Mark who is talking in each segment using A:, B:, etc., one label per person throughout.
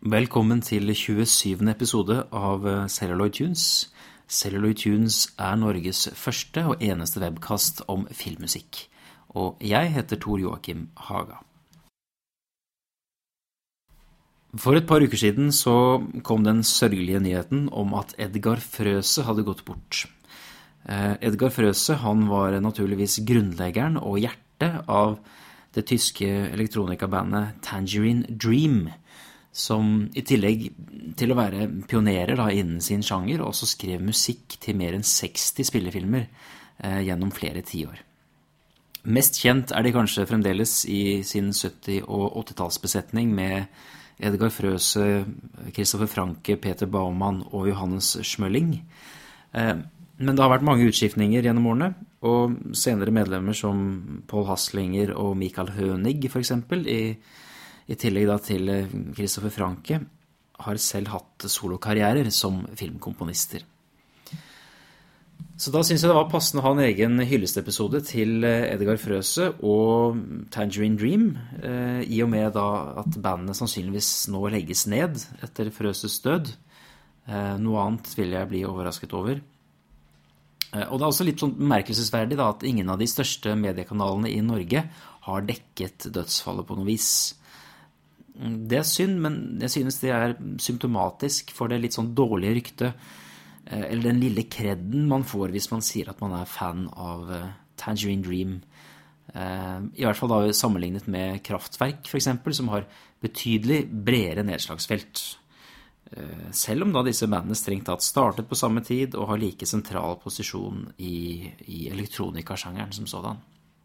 A: Velkommen til 27. episode av Celluloid Tunes. Celluloid Tunes er Norges første og eneste webkast om filmmusikk. Og jeg heter Tor Joakim Haga. For et par uker siden så kom den sørgelige nyheten om at Edgar Froese hadde gått bort. Edgar Froese, han var naturligvis grunnleggeren og hjertet av det tyske elektronikabandet Tangerine Dream, som i tillegg til å være pionerer innen sin sjanger, også skrev musikk til mer enn 60 spillefilmer gjennom flere tiår. Mest kjent er de kanskje fremdeles i sin 70- og 80-tallsbesetning med Edgar Froese, Christopher Franke, Peter Baumann og Johannes Schmölling. Men det har vært mange utskiftninger gjennom årene, og senere medlemmer som Paul Hasslinger og Michael Hönig for eksempel, i tillegg til Christopher Franke, har selv hatt solokarrierer som filmkomponister. Så da synes jeg det var passende å ha en egen hyllestepisode til Edgar Froese og Tangerine Dream, i og med da at bandet sannsynligvis nå legges ned etter Froeses død. Noe annet vil jeg bli overrasket over. Og det er også litt sånn bemerkelsesverdig at ingen av de største mediekanalene i Norge har dekket dødsfallet på noe vis. Det er synd, men jeg synes det er symptomatisk for det litt sånn dårlige ryktet, eller den lille kredden man får hvis man sier at man er fan av Tangerine Dream. I hvert fall da sammenlignet med Kraftwerk for eksempel, som har betydelig bredere nedslagsfelt. Selv om da disse bandene strengt tatt startet på samme tid og har like sentral posisjon i elektronikasjangeren som sådan.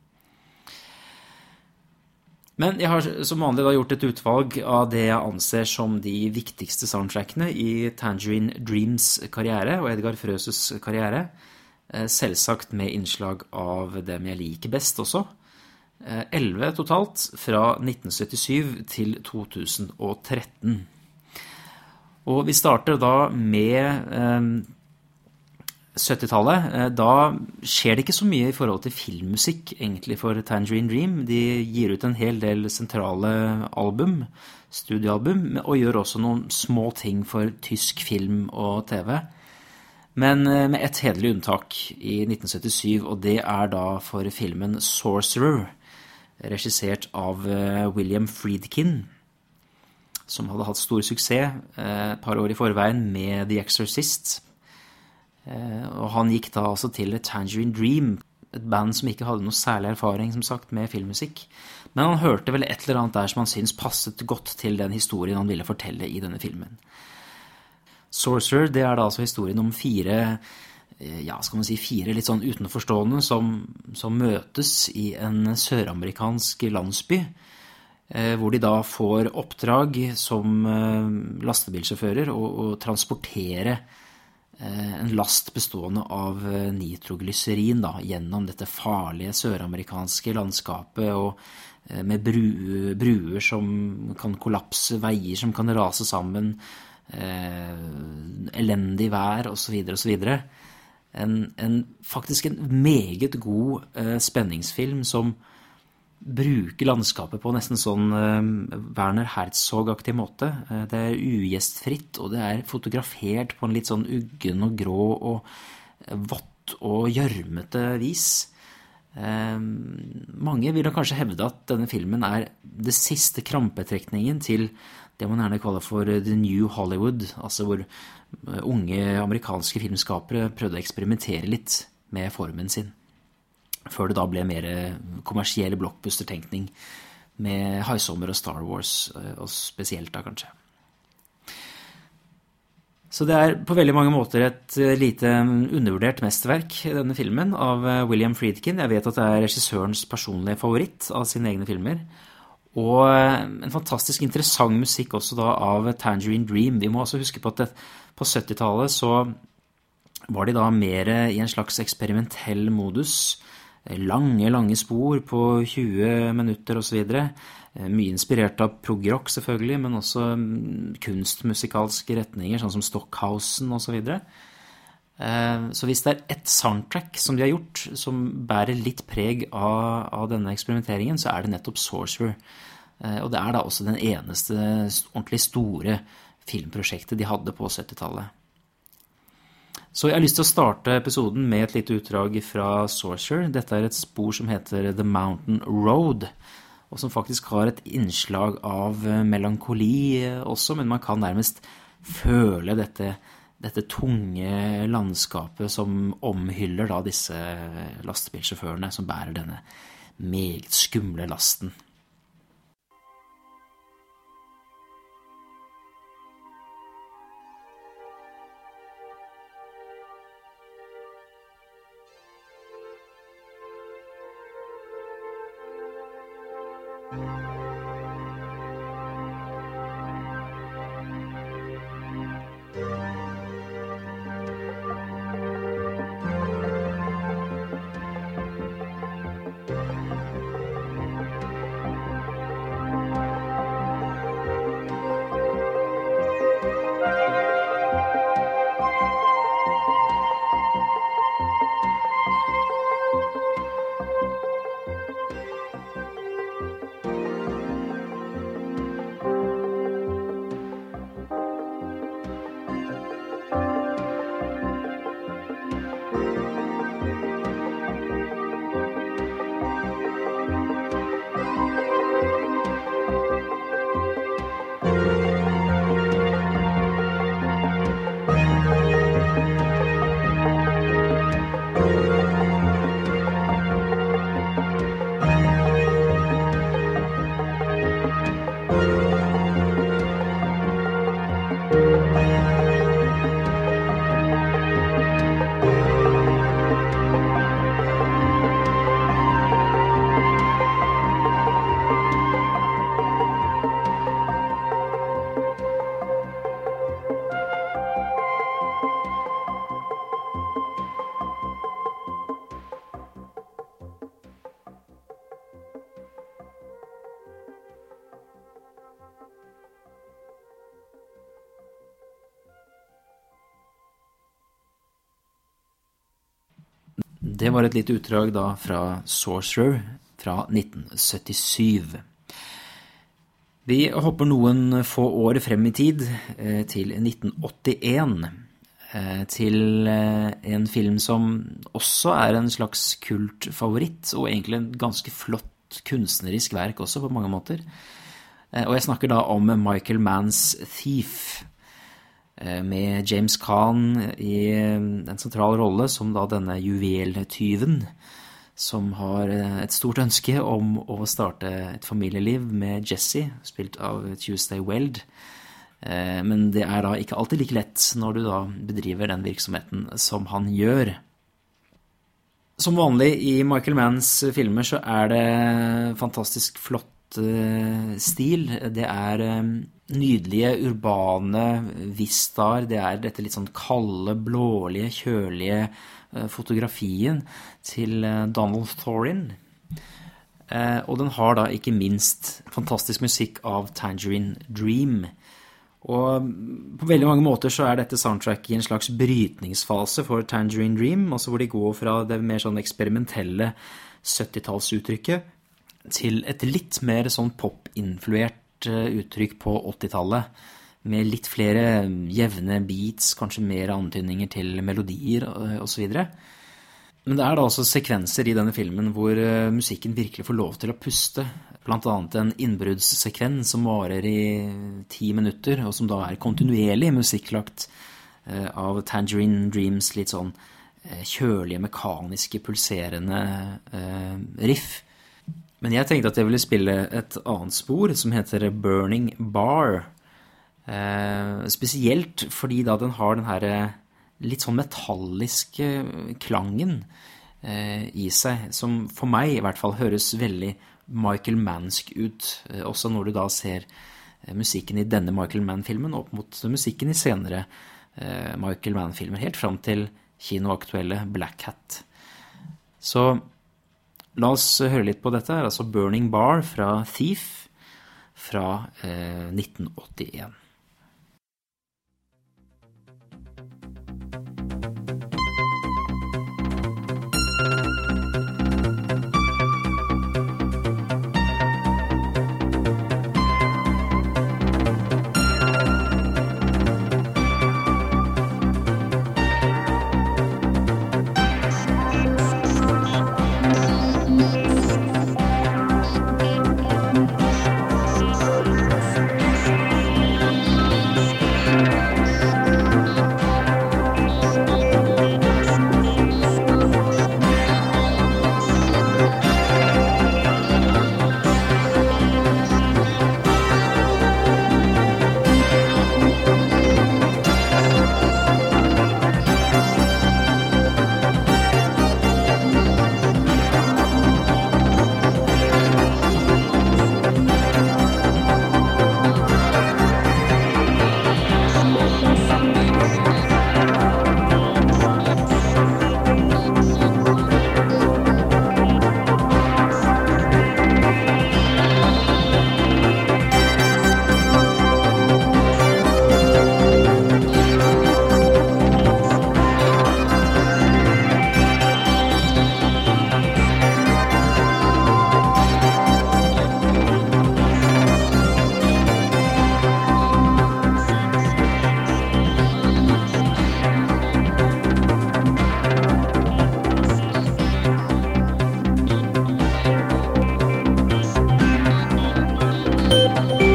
A: Men jeg har som vanlig da gjort et utvalg av det jeg anser som de viktigste soundtrackene i Tangerine Dreams karriere og Edgar Froeses karriere, selvsagt med innslag av dem jeg liker best også. 11 totalt fra 1977 til 2013. Og vi starter da med 70-tallet. Da skjer det ikke så mye i forhold til filmmusikk egentlig for Tangerine Dream. De gir ut en hel del sentrale album, studioalbum, og gjør også noen små ting for tysk film og TV. Men med et hederlig unntak i 1977, og det er da for filmen Sorcerer, regissert av William Friedkin, som hadde hatt stor suksess et par år i forveien med The Exorcist. Og han gikk da altså til Tangerine Dream, et band som ikke hadde noe særlig erfaring som sagt med filmmusikk, men han hørte vel et eller annet der som han synes passet godt til den historien han ville fortelle i denne filmen. Sorcerer, det er da altså historien om fire litt sånn utenforstående som møtes i en søramerikansk landsby, hvor de da får oppdrag som lastebilsjåfører å transportere en last bestående av nitroglycerin da, gjennom dette farlige søramerikanske landskapet, og med bruer som kan kollapse, veier som kan rase sammen, elendig vær, og så videre, og så videre. Faktisk en meget god spenningsfilm som bruker landskapet på nesten sånn Werner Herzog-aktig måte. Det er ugjestfritt, og det er fotografert på en litt sånn uggen og grå og vått og gjørmete vis. Mange vil da kanskje hevde at denne filmen er det siste krampetrekningen til det man gjerne kaller for The New Hollywood, altså hvor unge amerikanske filmskapere prøvde å eksperimentere litt med formen sin, før det da ble mer kommersiell blockbuster-tenkning med High Summer og Star Wars, og spesielt da kanskje. Så det er på veldig mange måter et lite undervurdert mesterverk, denne filmen, av William Friedkin. Jeg vet at det er regissørens personlige favoritt av sine egne filmer, og en fantastisk interessant musikk også da av Tangerine Dream. Vi må også huske på at på 70-tallet så var de da mer i en slags eksperimentell modus, lange spor på 20 minutter og så videre. Mye inspirert av prog-rock selvfølgelig, men også kunstmusikalske retninger, sånn som Stockhausen og så videre. Så hvis det er et soundtrack som de har gjort, som bærer litt preg av denne eksperimenteringen, så er det nettopp Sorcerer. Og det da også den eneste ordentlig store filmprosjektet de hadde på 70-tallet. Så jeg har lyst til å starte episoden med et lite utdrag fra Sorcerer. Dette et spor som heter The Mountain Road, og som faktisk har et innslag av melankoli også, men man kan nærmest føle dette tunge landskapet som omhyller da disse lastebilsjåførene som bærer denne meget skumle lasten. Det var et lite utdrag da fra Sorcerer fra 1977. Vi hopper noen få år frem i tid til 1981, til en film som også en slags kultfavoritt, og egentlig en ganske flott kunstnerisk verk også på mange måter. Og jeg snakker da om Michael Manns Thief, med James Caan i en sentral rolle som da denne juveltyven som har et stort ønske om å starte et familieliv med Jesse, spilt av Tuesday Weld. Men det da ikke alltid like lett når du da bedriver den virksomheten som han gjør. Som vanlig i Michael Manns filmer så det fantastisk flott stil. Det nydelige, urbane vistaer, det dette litt sånn kalde, blålige, kjølige fotografien til Donald Thorin. Og den har da ikke minst fantastisk musikk av Tangerine Dream. Og på veldig mange måter så dette soundtrack i en slags brytningsfase for Tangerine Dream, altså hvor de går fra det mer sånn eksperimentelle 70-tallsuttrykket til et litt mer sånn pop-influert uttrykk på 80-tallet, med litt flere jevne beats, kanskje mer antydninger til melodier og så videre. Men det da også sekvenser i denne filmen hvor musikken virkelig får lov til å puste. Blant annet en innbruddssekvens som varer i 10 minutter, og som da kontinuerlig musikklagt av Tangerine Dreams litt sånn kjølige, mekaniske, pulserende riff. Men jeg tenkte at jeg ville spille et annet spor som heter Burning Bar. Spesielt fordi da den har den her litt sånn metalliske klangen i seg, som for meg i hvert fall høres veldig Michael Mannsk ut, også når du da ser musikken i denne Michael Mann-filmen opp mot musikken i senere Michael Mann-filmer, helt frem til kinoaktuelle Black Hat. Så la oss høre litt på dette, altså Burning Bar fra Thief fra 1981.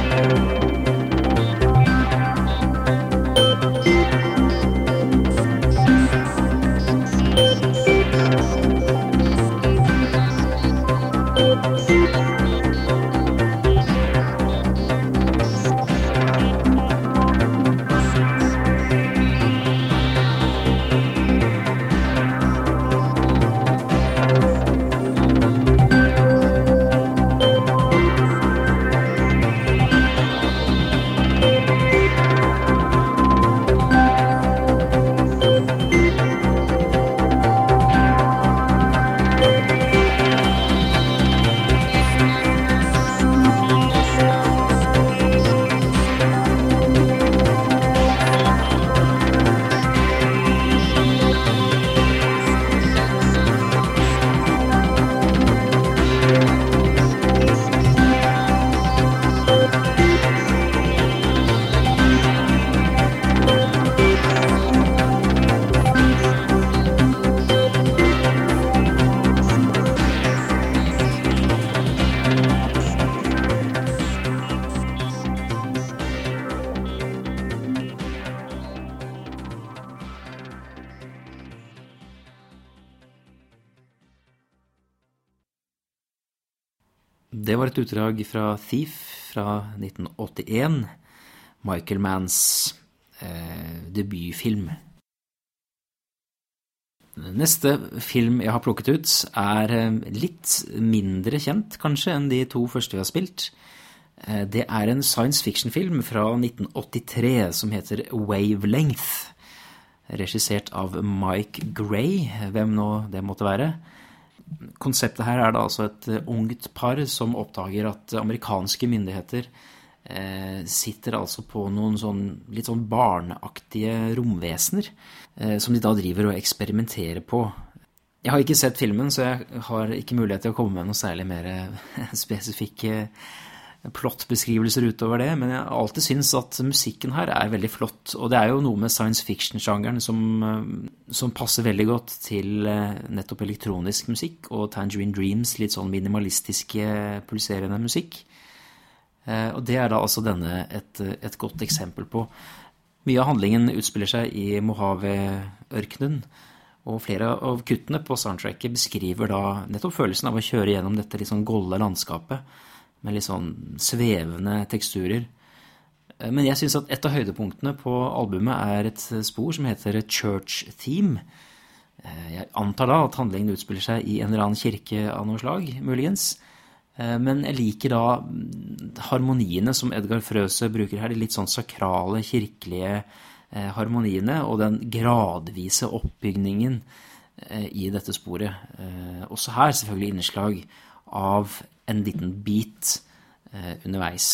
A: Det var et utdrag fra Thief fra 1981, Michael Manns debutfilm. Neste film jeg har plukket ut er litt mindre kjent kanskje enn de to første vi har spilt. Det er en science fiction-film fra 1983 som heter Wavelength, regissert av Mike Gray, hvem nå det måtte være. Konseptet her er da altså et ungt par som oppdager at amerikanske myndigheter sitter altså på noen litt sånn barneaktige romvesener som de da driver og eksperimenterer på. Jeg har ikke sett filmen, så jeg har ikke mulighet til å komme med noe særlig mer spesifikke plottbeskrivelser utover det, men jeg har alltid synes at musikken her er veldig flott, og det er jo noe med science fiction-sjangeren som passer veldig godt til nettopp elektronisk musikk og Tangerine Dreams litt sånn minimalistiske, pulserende musikk. Og det er da altså denne et godt eksempel på. Mye av handlingen utspiller seg i Mojave-ørkenen, og flere av kuttene på soundtracket beskriver da nettopp følelsen av å kjøre gjennom dette litt sånn golde landskapet, med litt sånn svevende teksturer. Men jeg synes at et av høydepunktene på albumet er et spor som heter Church Theme. Jeg antar da at handlingen utspiller seg i en eller annen kirke av noe slag, muligens. Men jeg liker da harmoniene som Edgar Frøse bruker her, de litt sånn sakrale, kirkelige harmoniene, og den gradvise oppbygningen i dette sporet. Også her selvfølgelig innslag av en liten beat underveis.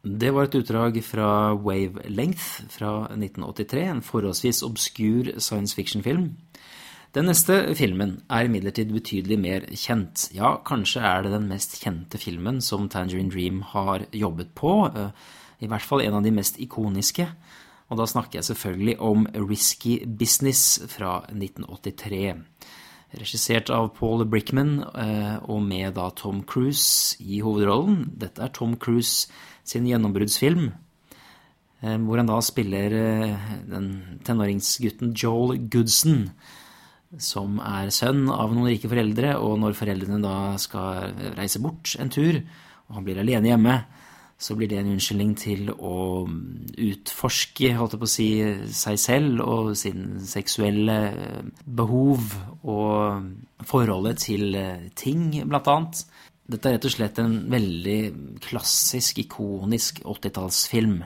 A: Det var et utdrag fra Wavelength fra 1983, en forholdsvis obskur science fiction-film. Den neste filmen er imidlertid betydelig mer kjent. Ja, kanskje er det den mest kjente filmen som Tangerine Dream har jobbet på, i hvert fall en av de mest ikoniske. Og da snakker jeg selvfølgelig om Risky Business fra 1983. Regissert av Paul Brickman og med da Tom Cruise i hovedrollen. Dette er Tom Cruise sin gjennombruddsfilm, hvor han da spiller den tenåringsgutten Joel Goodson, som er sønn av noen rike foreldre, og når foreldrene da skal reise bort en tur, og han blir alene hjemme, så blir det en unnskyldning til å utforske, holdt jeg på å si, seg selv og sin seksuelle behov og forholdet til ting, blant annet. Dette er rett og slett en veldig klassisk, ikonisk 80-tallsfilm.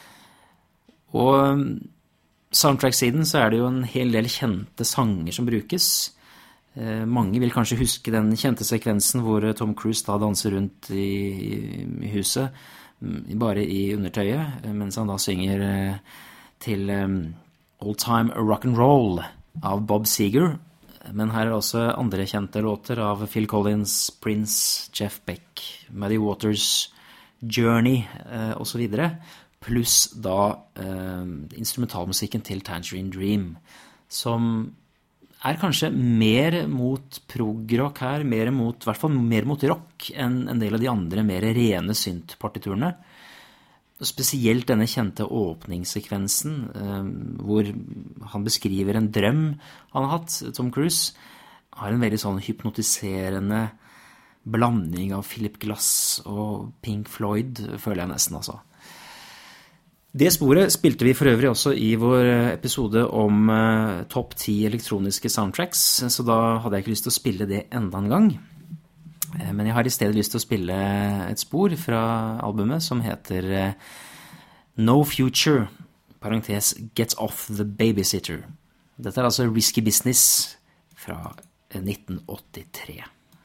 A: Og soundtrack-siden så er det jo en hel del kjente sanger som brukes. Mange vil kanskje huske den kjente sekvensen hvor Tom Cruise da danser rundt i huset, bare i undertøyet, mens han da synger til Old Time Rock'n'Roll av Bob Seger. Men her er også andre kjente låter av Phil Collins, Prince, Jeff Beck, Muddy Waters, Journey og så videre, pluss da instrumentalmusikken til Tangerine Dream, som er kanskje mer mot prog-rock her, i hvert fall mer mot rock enn en del av de andre mer rene synt-partiturene. Spesielt denne kjente åpningssekvensen, hvor han beskriver en drøm han har hatt. Tom Cruise har en veldig sånn hypnotiserende blanding av Philip Glass og Pink Floyd, føler jeg nesten altså. Det sporet spilte vi for øvrig også i vår episode om topp 10 elektroniske soundtracks, så da hadde jeg ikke lyst til å spille det enda en gang. Men jeg har i stedet lyst til å spille et spor fra albumet som heter No Future, parentes Get Off the Babysitter. Dette er altså Risky Business fra 1983.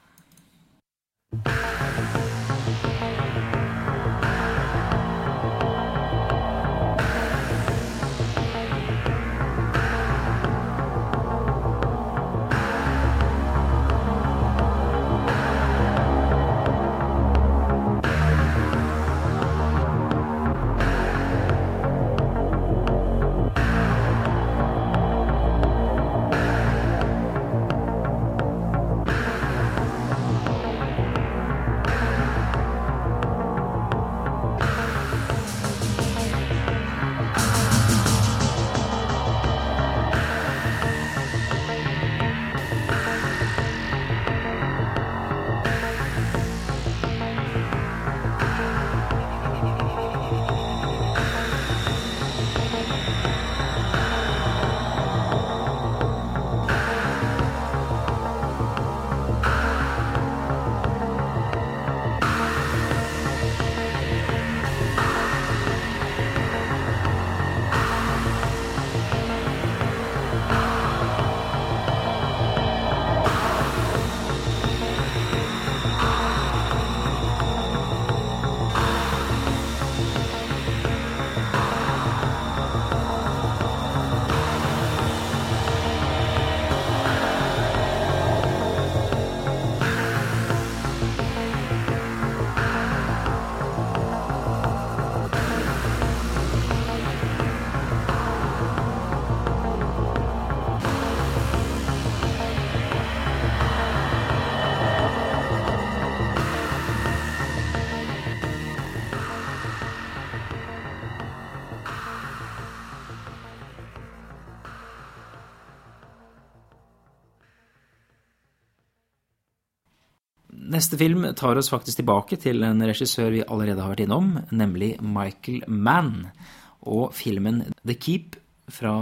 A: Neste film tar oss faktisk tilbake til en regissør vi allerede har vært innom, nemlig Michael Mann, og filmen The Keep fra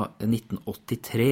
A: 1983.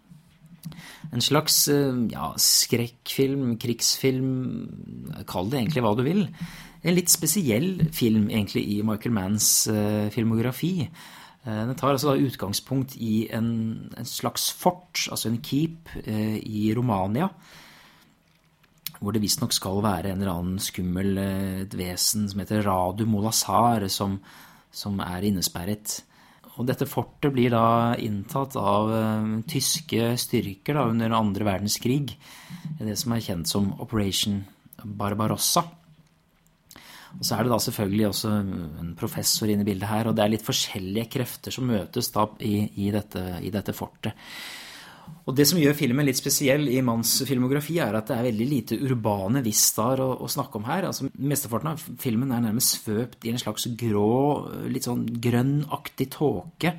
A: En slags skrekkfilm, krigsfilm, kall det egentlig hva du vil. En litt spesiell film egentlig i Michael Manns filmografi. Den tar altså da utgangspunkt i en slags fort, altså en keep i Romania, hvor det visst nok skal være en eller annen skummel et vesen som heter Radu Molazar, som innesperret. Og dette fortet blir da inntatt av tyske styrker da, under andre verdenskrig, det som kjent som Operation Barbarossa. Og så det da selvfølgelig også en professor inne i bildet her, og det litt forskjellige krefter som møtes da i dette fortet. Og det som gjør filmen litt spesiell i Manns filmografi at det veldig lite urbane vistaer å snakke om her. Altså, mesteparten av filmen nærmest svøpt i en slags grå, litt sånn grønnaktig tåke.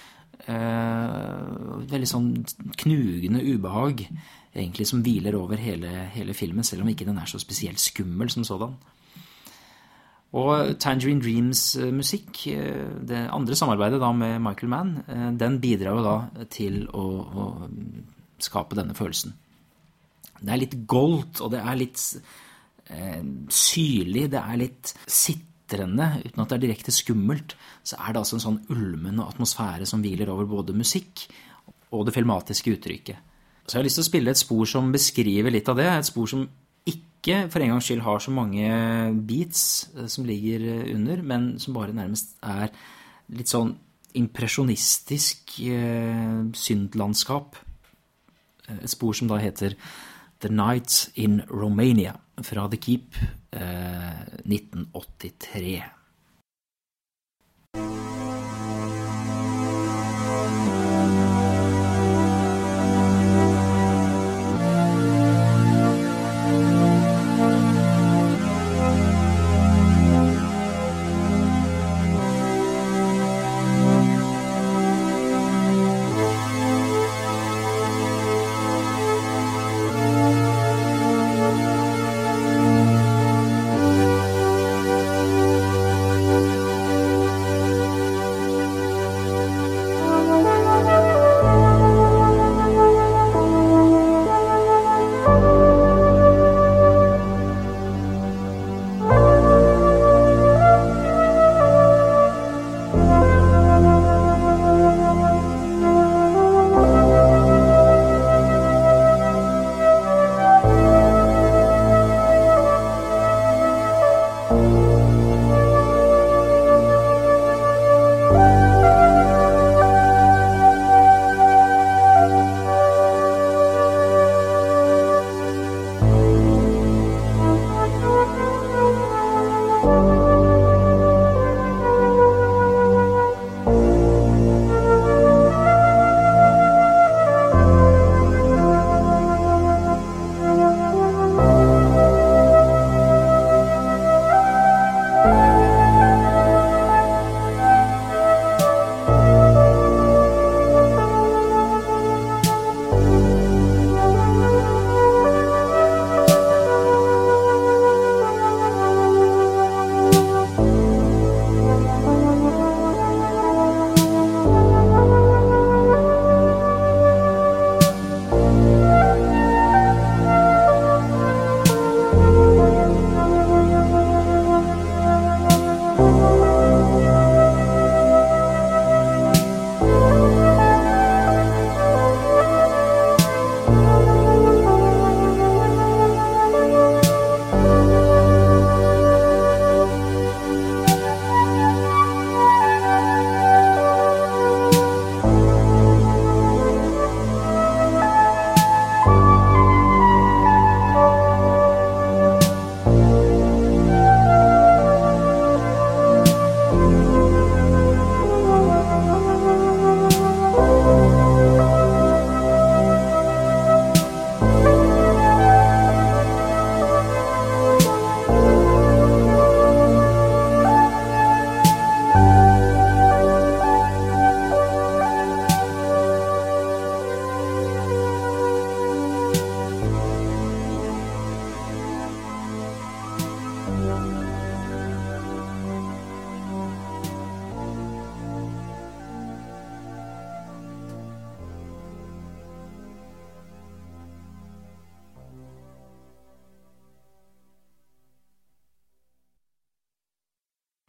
A: Veldig sånn knugende ubehag, egentlig, som hviler over hele filmen, selv om ikke den så spesielt skummel som sådan. Og Tangerine Dreams musikk, det andre samarbeidet da med Michael Mann, den bidrar jo da til å skape denne følelsen. Det litt goldt, og det litt syrlig, det litt sitrende, uten at det direkte skummelt, så det altså en sånn ulmende atmosfære som hviler over både musikk og det filmatiske uttrykket. Så jeg har lyst til å spille et spor som beskriver litt av det, et spor som ikke for en gangs skyld har så mange beats som ligger under, men som bare nærmest litt sånn impresjonistisk syndlandskap. Et spor som da heter The Nights in Romania fra The Keep 1983.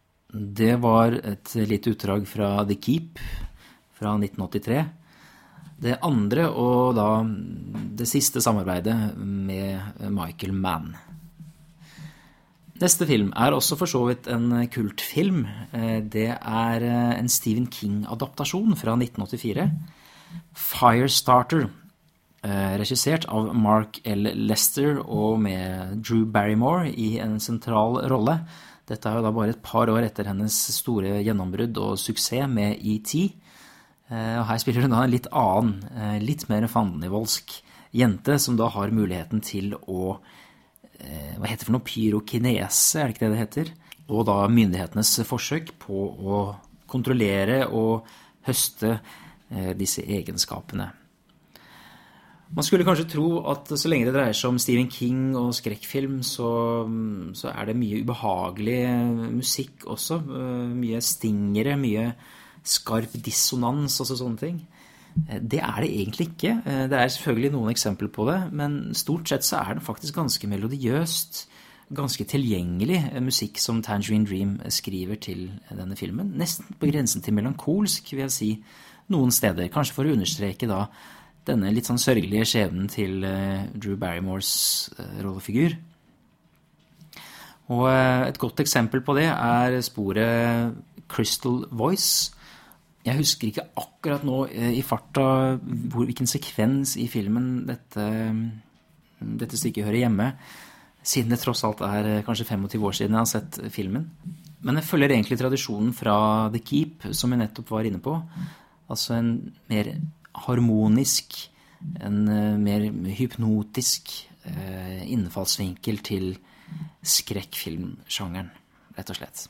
A: Det var et lite utdrag fra The Keep fra 1983. Det andre og da det siste samarbeidet med Michael Mann. Neste film også for så vidt en kultfilm. Det en Stephen King-adaptasjon fra 1984. Firestarter, regissert av Mark L. Lester og med Drew Barrymore I en sentral rolle. Dette jo da bare et par år etter hennes store gjennombrudd og suksess med E.T., og her spiller hun da en litt annen, litt mer fandenivoldsk jente, som da har muligheten til å, hva heter det for noe, pyrokinese, det ikke det heter? Og da myndighetenes forsøk på å kontrollere og høste disse egenskapene. Man skulle kanskje tro at så lenge det dreier seg om Stephen King og skrekkfilm, så det mye ubehagelig musikk også, mye stingere, mye skarp dissonans og sånne ting. Det det egentlig ikke. Det selvfølgelig noen eksempler på det, men stort sett så det faktisk ganske melodiøst, ganske tilgjengelig musikk som Tangerine Dream skriver til denne filmen. Nesten på grensen til melankolsk, vil jeg si, noen steder. Kanskje for å understreke da denne litt sånn sørgelige skjebnen til Drew Barrymores rollefigur. Og et godt eksempel på det sporet Crystal Voice. Jeg husker ikke akkurat nå I farta hvilken sekvens I filmen dette stykket hører hjemme, siden det tross alt kanskje 25 år siden jeg har sett filmen. Men jeg følger egentlig tradisjonen fra The Keep, som jeg nettopp var inne på. Altså en mer harmonisk, en mer hypnotisk innfallsvinkel til skrekkfilmsjangeren, rett og slett.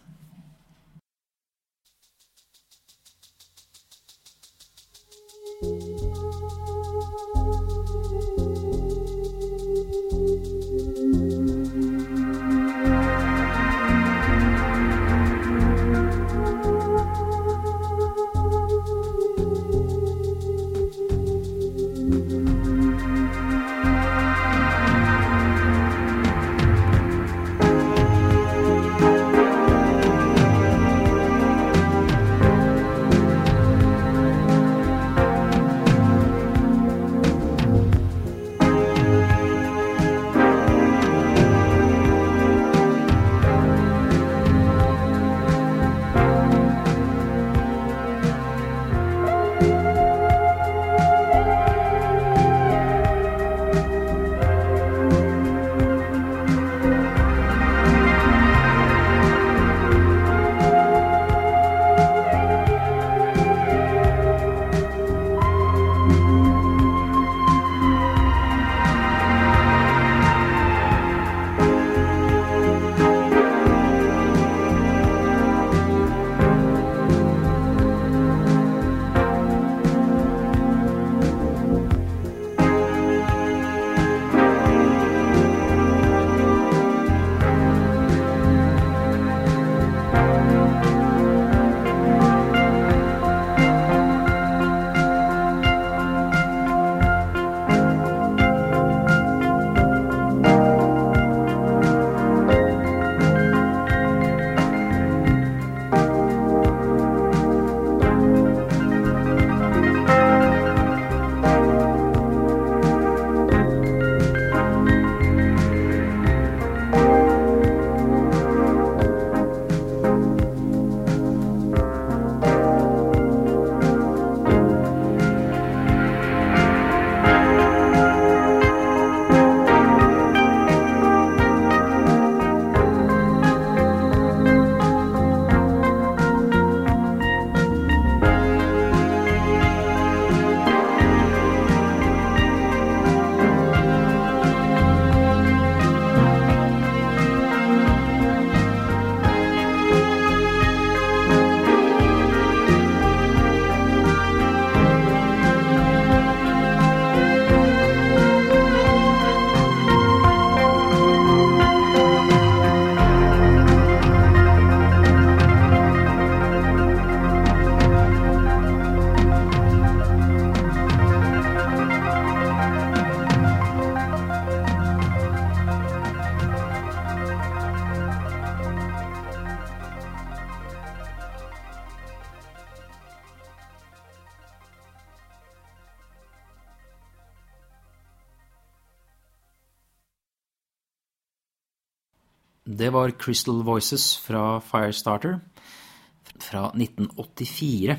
A: Det var Crystal Voices fra Firestarter fra 1984.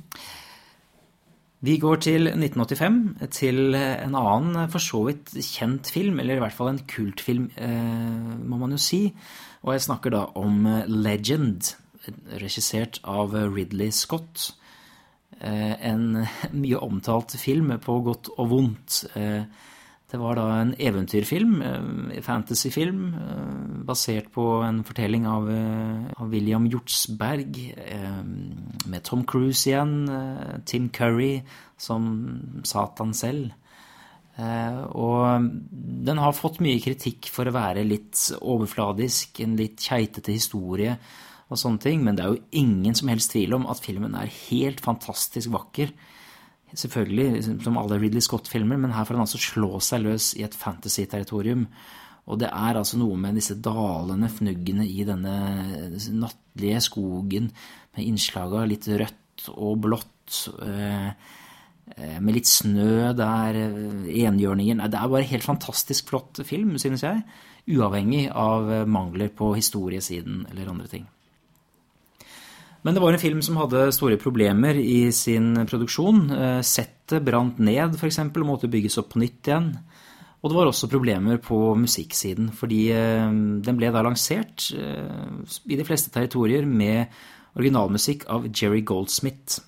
A: Vi går til 1985, til en annen for så vidt kjent film, eller i hvert fall en kultfilm, må man jo si. Og jeg snakker da om Legend, regissert av Ridley Scott. En mye omtalt film på godt og vondt. Det var da en eventyrfilm, fantasyfilm, basert på en fortelling av William Hjortsberg, med Tom Cruise igjen, Tim Curry som Satan selv. Og den har fått mye kritikk for å være litt overfladisk, en litt keitete historie og sånne ting, men det er jo ingen som helst tvil om at filmen er helt fantastisk vakker. Selvfølgelig, som alle Ridley Scott-filmer, men her får han altså slå seg løs i et fantasy-territorium. Og det er altså noe med disse dalene, fnuggene i denne nattlige skogen, med innslag av litt rødt og blått, med litt snø der, enhjørningen. Det er bare helt fantastisk flott film, synes jeg, uavhengig av mangler på historiesiden eller andre ting. Men det var en film som hadde store problemer i sin produksjon. Settet brant ned, for eksempel, og måtte bygges opp på nytt igjen. Og det var også problemer på musikksiden, fordi den ble da lansert i de fleste territorier med originalmusikk av Jerry Goldsmith.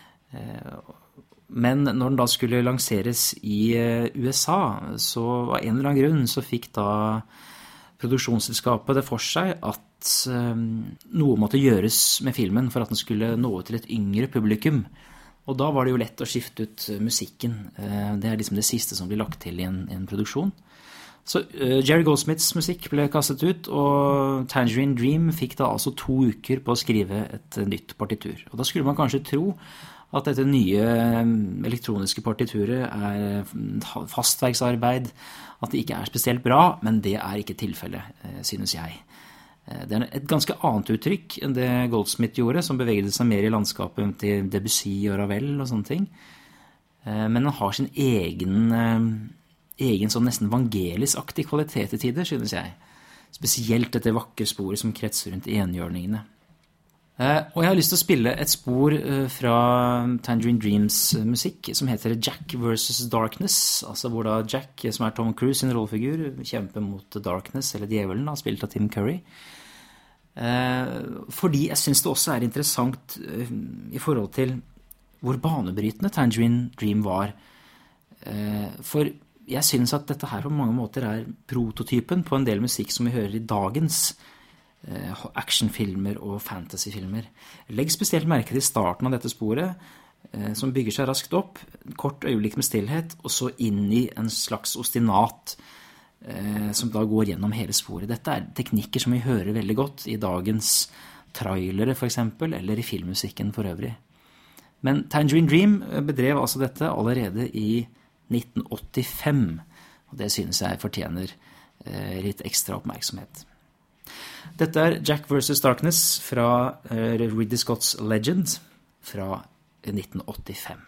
A: Men når den da skulle lanseres i USA, så av en eller annen grunn så fikk da produksjonsselskapet det for seg at noe måtte gjøres med filmen for at den skulle nå til et yngre publikum. Og da var det jo lett å skifte ut musikken. Det er liksom det siste som blir lagt til i en produksjon. Så Jerry Goldsmiths musikk ble kastet ut, og Tangerine Dream fikk da altså 2 uker på å skrive et nytt partitur. Og da skulle man kanskje tro at dette nye elektroniske partituret er fastverksarbeid, at det ikke er spesielt bra, men det er ikke tilfellet, synes jeg. Det er et ganske annet uttrykk enn det Goldsmith gjorde, som bevegde seg mer i landskapet til Debussy og Ravel og sånne ting. Men han har sin egen sånn nesten evangelisk-aktig kvalitet i tider, synes jeg. Spesielt dette vakre sporet som kretser rundt enhjørningene. Og jeg har lyst til å spille et spor fra Tangerine Dreams musikk som heter Jack vs. Darkness, altså hvor da Jack, som er Tom Cruise sin rollefigur, kjemper mot Darkness, eller djevelen, spilt av Tim Curry. Fordi jeg synes det også er interessant i forhold til hvor banebrytende Tangerine Dream var. For jeg synes at dette her på mange måter er prototypen på en del musikk som vi hører i dagens actionfilmer og fantasyfilmer. Legg spesielt merke til starten av dette sporet, som bygger seg raskt opp, kort øyeblikk med stillhet, og så inn i en slags ostinat som da går gjennom hele sporet. Dette er teknikker som vi hører veldig godt i dagens trailere for eksempel, eller i filmmusikken for øvrig. Men Tangerine Dream bedrev altså dette allerede i 1985, og det synes jeg fortjener litt ekstra oppmerksomhet. Dette er Jack vs. Darkness fra Ridley Scott's Legend fra 1985.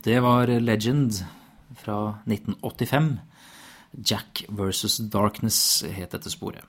A: Det var Legend fra 1985. Jack vs. Darkness het dette sporet.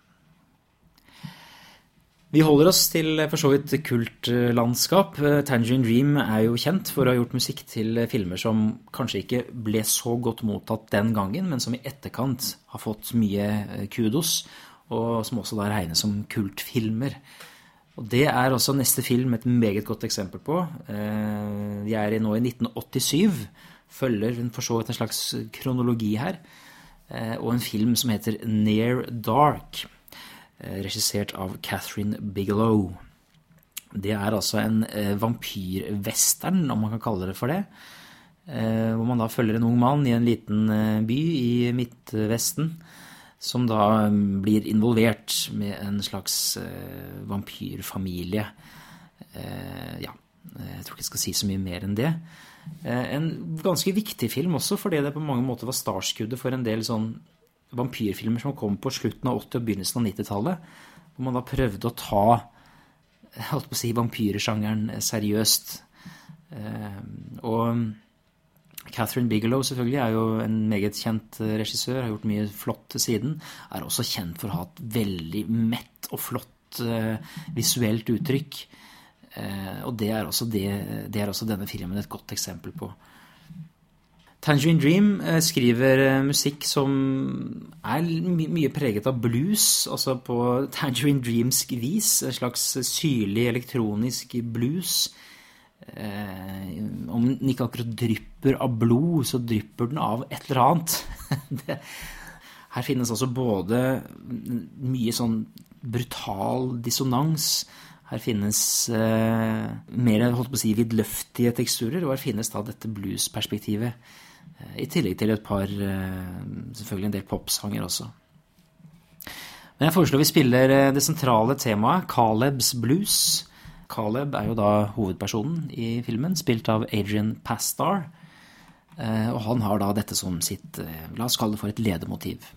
A: Vi holder oss til for så vidt kultlandskap. Tangerine Dream er jo kjent for å ha gjort musikk til filmer som kanskje ikke ble så godt mottatt den gangen, men som i etterkant har fått mye kudos, og som også da regnes som kultfilmer. Og det er også neste film et meget godt eksempel på. Vi er nå i 1987, følger for så vidt en slags kronologi her, og en film som heter Near Dark, regissert av Catherine Bigelow. Det er altså en vampyrwestern, om man kan kalle det for det, hvor man da følger en ung mann i en liten by i Midtvesten, som da blir involvert med en slags vampyrfamilie. Ja, jeg tror ikke jeg skal si så mye mer enn det. En ganske viktig film også, fordi det på mange måter var startskuddet for en del sånn vampyrfilmer som kom på slutten av 80- og begynnelsen av 90-tallet, hvor man da prøvde å ta, jeg holdt på å si, vampyrsjangeren seriøst. Og Catherine Bigelow selvfølgelig er jo en meget kjent regissør, har gjort mye flott siden, er også kjent for å ha et veldig mett og flott visuelt uttrykk, og det er også denne filmen et godt eksempel på. Tangerine Dream skriver musikk som er mye preget av blues, altså på Tangerine Dreamsk vis, en slags syrlig elektronisk blues. Om den ikke akkurat drypper av blod, så drypper den av et eller annet. Her finnes altså både mye sånn brutal dissonans, her finnes mer, holdt på å si, vidløftige teksturer, og her finnes da dette bluesperspektivet, i tillegg til et par, selvfølgelig en del popsanger også. Men jeg foreslår vi spiller det sentrale temaet, Caleb's Blues. Caleb er jo da hovedpersonen i filmen, spilt av Adrian Pasdar, og han har da dette som sitt, la oss kalle det for et ledemotiv.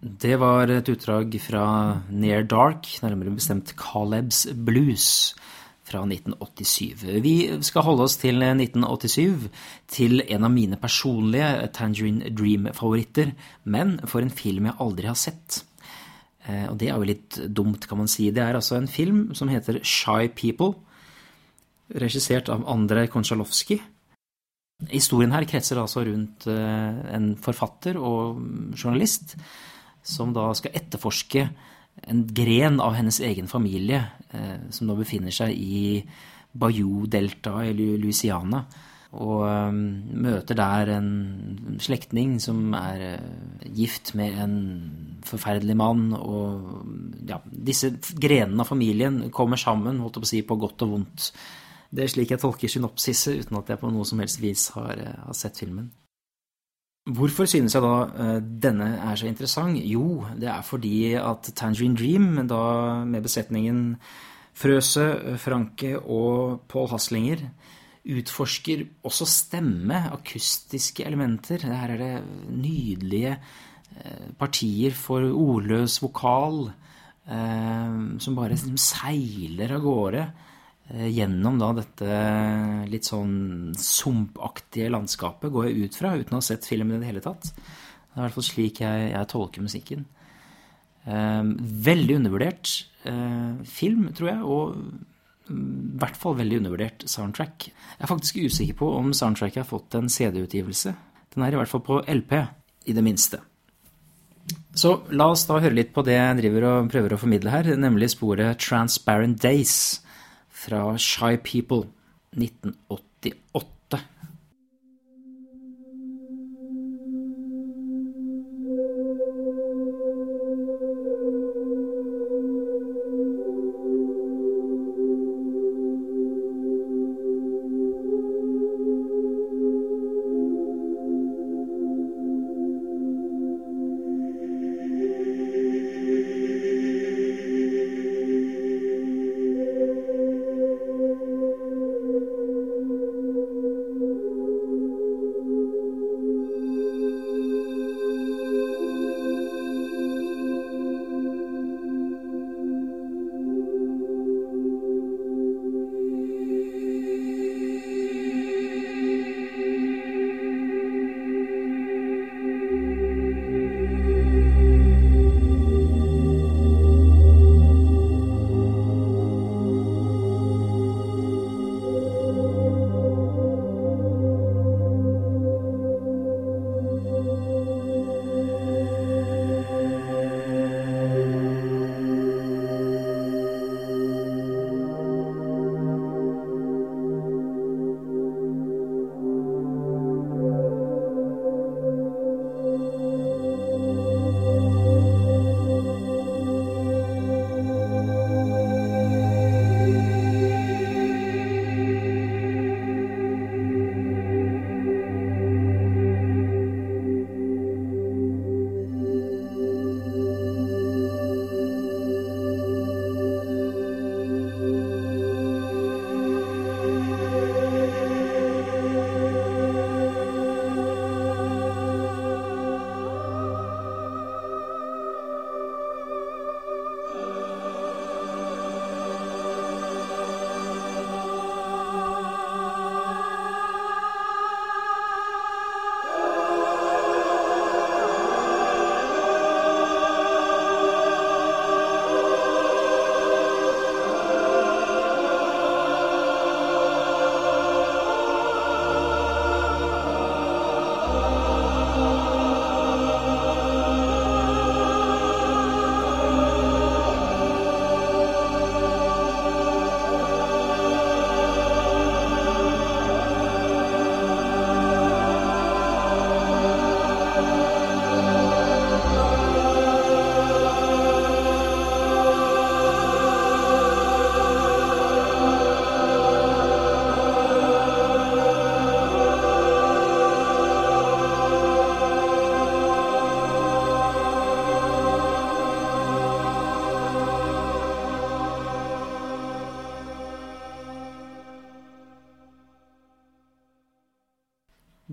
A: Det var et utdrag fra Near Dark, nærmere bestemt Caleb's Blues fra 1987. Vi skal holde oss til 1987, til en av mine personlige Tangerine Dream-favoritter, men for en film jeg aldri har sett. Og det er jo litt dumt, kan man si. Det er altså en film som heter Shy People, regissert av Andrei Konchalovsky. Historien her kretser altså rundt en forfatter og journalist som da skal etterforske en gren av hennes egen familie som nå befinner seg i Bayou-delta i Louisiana og møter der en slektning som er gift med en forferdelig mann, og ja, disse grenene av familien kommer sammen, holdt jeg på å si, på godt og vondt. Det er slik jeg tolker synopsiset, uten at jeg på noe som helst vis har sett filmen. Hvorfor synes jeg da denne er så interessant? Jo, det er fordi at Tangerine Dream, da med besetningen Frøse, Franke og Paul Haslinger, utforsker også stemme, akustiske elementer. Her er det nydelige partier for ordløs vokal, som bare seiler av gårde gjennom da dette litt sånn sumpaktige landskapet, går jeg ut fra, uten å ha sett filmen i det hele tatt. Det er i hvert fall slik jeg tolker musikken. Veldig undervurdert film, tror jeg, og i hvert fall veldig undervurdert soundtrack. Jeg er faktisk usikker på om soundtracket har fått en CD-utgivelse. Den er i hvert fall på LP, i det minste. Så la oss da høre litt på det jeg driver og prøver å formidle her, nemlig sporet Transparent Days, fra Shy People, 1988.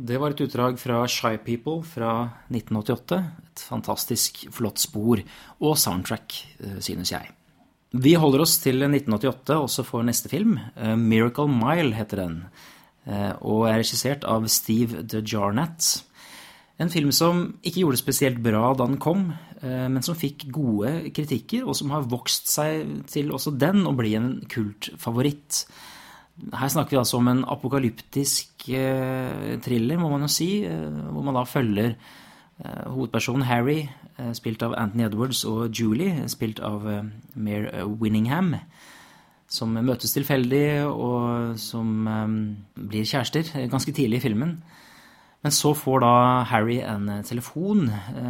A: Det var et utdrag fra Shy People fra 1988. Et fantastisk flott spor og soundtrack, synes jeg. Vi holder oss til 1988 også for neste film. Miracle Mile heter den, og er regissert av Steve DeJarnett. En film som ikke gjorde det spesielt bra da den kom, men som fikk gode kritikker, og som har vokst seg til også den og bli en kultfavoritt. Her snakker vi altså om en apokalyptisk thriller, må man jo si, hvor man da følger hovedpersonen Harry, spilt av Anthony Edwards, og Julie, spilt av Mare Winningham, som møtes tilfeldig og som blir kjærester ganske tidlig i filmen. Men så får da Harry en telefon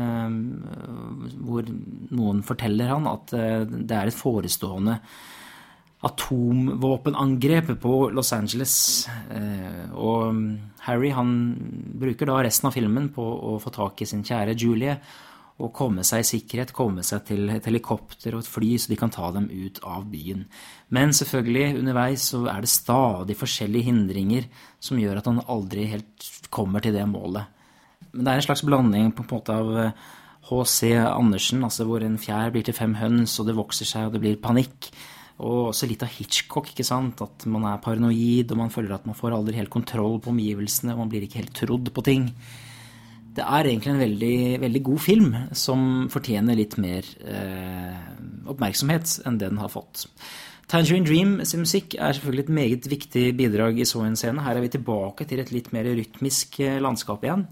A: hvor noen forteller han at det er et forestående atomvåpenangrep på Los Angeles, og Harry han bruker da resten av filmen på å få tak i sin kjære Julie og komme seg i sikkerhet, komme seg til et helikopter og et fly så de kan ta dem ut av byen. Men selvfølgelig underveis så er det stadig forskjellige hindringer som gjør at han aldri helt kommer til det målet. Men det er en slags blanding på en måte av H.C. Andersen, altså hvor en fjær blir til 5 høns og det vokser seg og det blir panikk. Og også litt av Hitchcock, ikke sant? At man er paranoid, og man føler at man får aldri helt kontroll på omgivelsene, og man blir ikke helt trodd på ting. Det er egentlig en veldig, veldig god film, som fortjener litt mer oppmerksomhet enn det den har fått. Tangerine Dream sin musikk er selvfølgelig et meget viktig bidrag i så en scene. Her er vi tilbake til et litt mer rytmisk landskap igjen.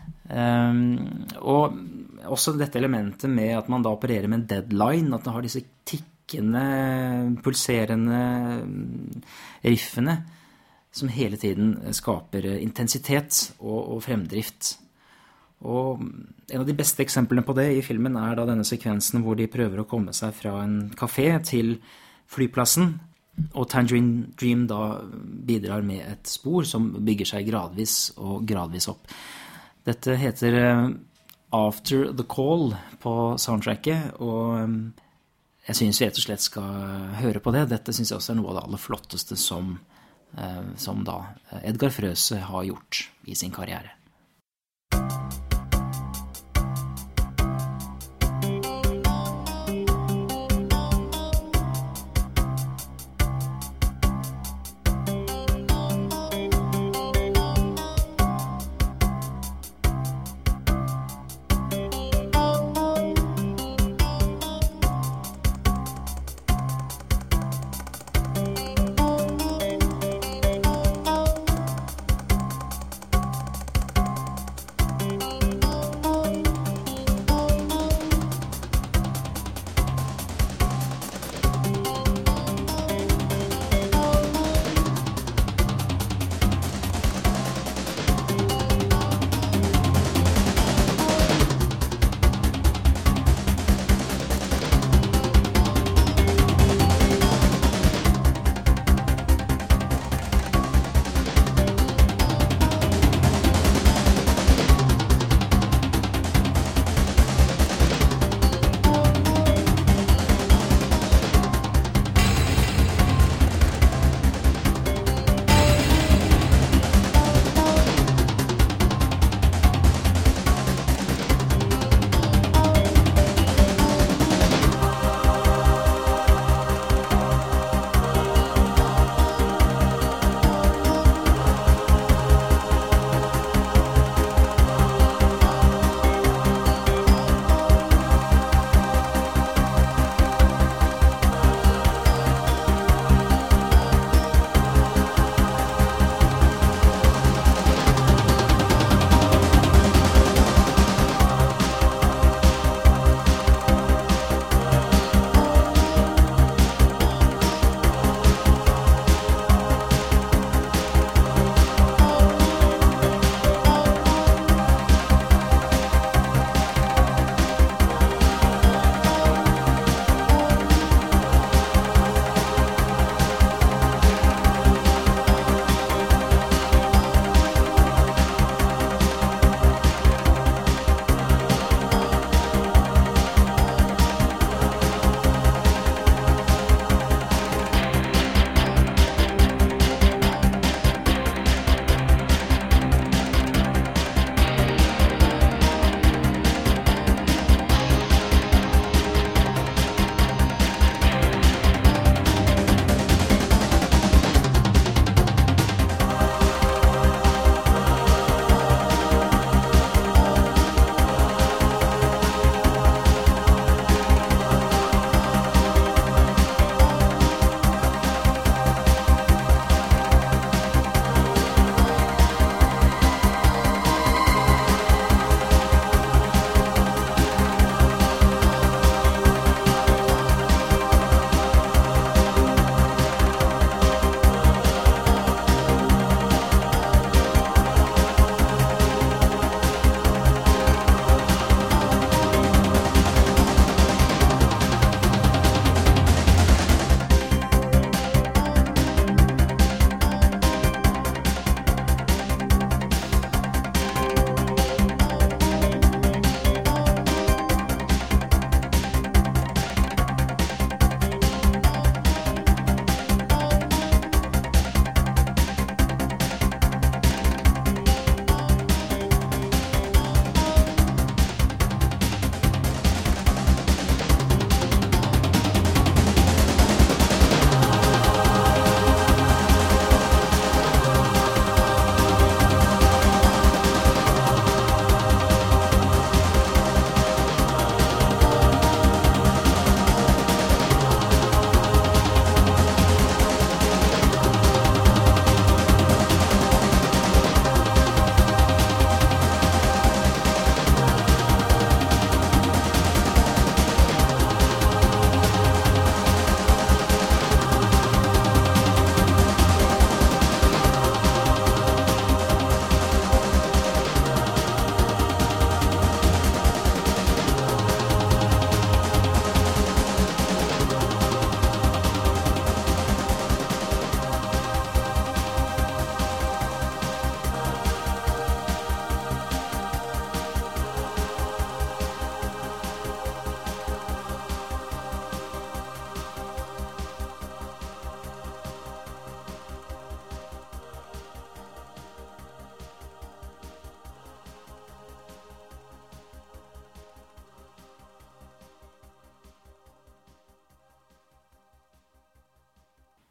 A: Og også dette elementet med at man da opererer med en deadline, at man har disse pulserende riffene som hele tiden skaper intensitet og fremdrift. Og en av de beste eksemplene på det i filmen er da denne sekvensen hvor de prøver å komme seg fra en kafé til flyplassen, og Tangerine Dream da bidrar med et spor som bygger seg gradvis opp. Dette heter After the Call på soundtracket, og jeg synes vi rett og slett skal høre på det. Dette synes jeg også er noe av det aller flotteste som da Edgar Frøse har gjort i sin karriere.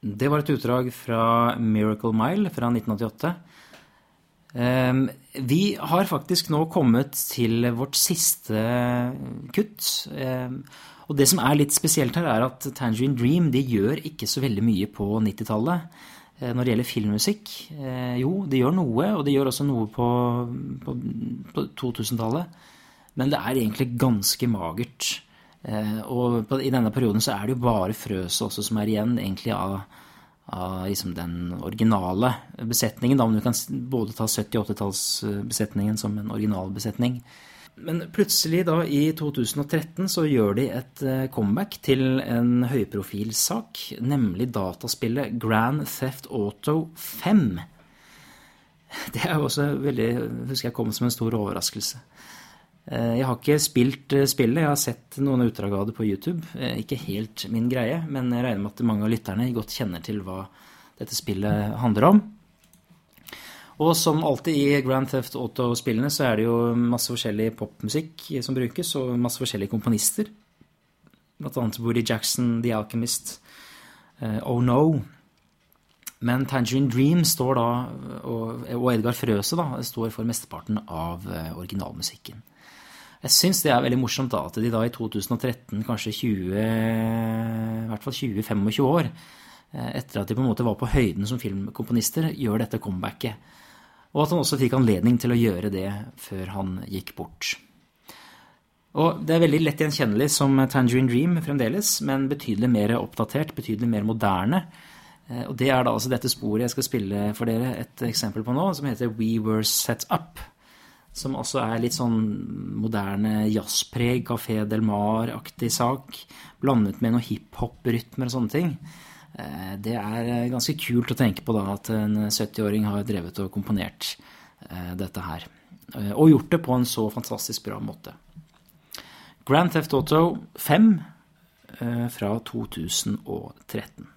A: Det var et utdrag fra Miracle Mile fra 1988. Vi har faktisk nå kommet til vårt siste kutt. Og det som litt spesielt her at Tangerine Dream, de gjør ikke så veldig mye på 90-tallet. Når det gjelder filmmusikk, jo, de gjør noe, og de gjør også noe på 2000-tallet. Men det egentlig ganske magert. Og i denne perioden så det jo bare frøset også som igjen egentlig av liksom den originale besetningen, da, om du kan både ta 70-80-tallsbesetningen som en originalbesetning. Men plutselig da i 2013 så gjør de et comeback til en høyprofilsak, nemlig dataspillet Grand Theft Auto 5. Det jo også veldig, husker jeg kom som en stor overraskelse. Jeg har ikke spilt spillet, jeg har sett noen utdrag av det på YouTube. Ikke helt min greie, men jeg regner med at mange av lytterne godt kjenner til hva dette spillet handler om. Og som alltid i Grand Theft Auto-spillene så det jo masse forskjellig popmusikk som brukes, og masse forskjellige komponister. Blant annet Woody Jackson, The Alchemist, Oh No. Men Tangerine Dream står da, og Edgar Frøse da, står for mesteparten av originalmusikken. Jeg synes det veldig morsomt da, at de da i 2013, kanskje 20, i hvert fall 20-25 år, etter at de på en måte var på høyden som filmkomponister, gjør dette comebacket. Og at han også fikk anledning til å gjøre det før han gikk bort. Og det veldig lett gjenkjennelig som Tangerine Dream fremdeles, men betydelig mer oppdatert, betydelig mer moderne. Og det da altså dette sporet jeg skal spille for dere et eksempel på nå, som heter We Were Set Up, som også litt sånn moderne jazzpreg, Café Del Mar-aktig sak, blandet med noen hip-hop-rytmer og sånne ting. Det ganske kult å tenke på da, at en 70-åring har drevet og komponert dette her, og gjort det på en så fantastisk bra måte. Grand Theft Auto 5 fra 2013.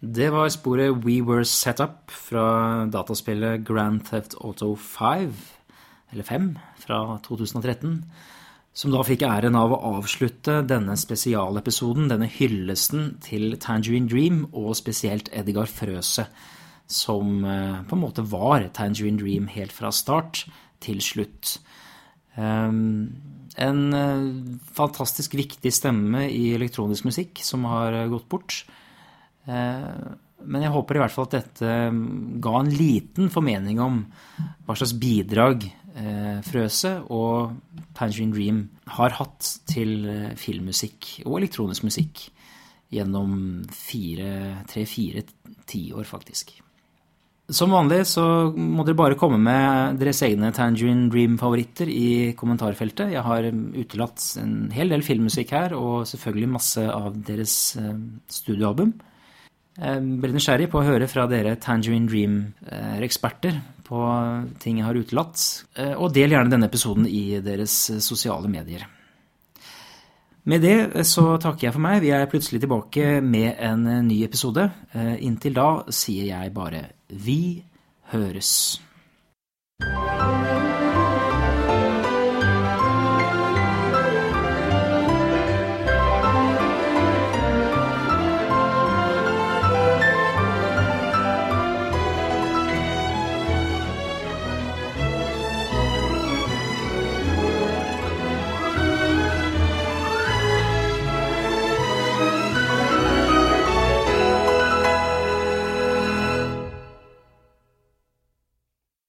A: Det var sporet We Were Set Up fra dataspillet Grand Theft Auto 5, eller 5, fra 2013, som da fikk æren av å avslutte denne spesialepisoden, denne hyllesten til Tangerine Dream, og spesielt Edgar Frøse, som på en måte var Tangerine Dream helt fra start til slutt. En fantastisk viktig stemme i elektronisk musikk som har gått bort. Men jeg håper i hvert fall at dette ga en liten formening om hva slags bidrag Frøse og Tangerine Dream har hatt til filmmusikk og elektronisk musikk gjennom 3-4 tiår faktisk. Som vanlig så må dere bare komme med deres egne Tangerine Dream-favoritter i kommentarfeltet. Jeg har utelatt en hel del filmmusikk her, og selvfølgelig masse av deres studioalbum. Jeg blir nysgjerrig på å høre fra dere Tangerine Dream-eksperter på ting jeg har utelatt, og del gjerne denne episoden i deres sosiale medier. Med det så takker jeg for meg. Vi er plutselig tilbake med en ny episode. Inntil da sier jeg bare vi høres.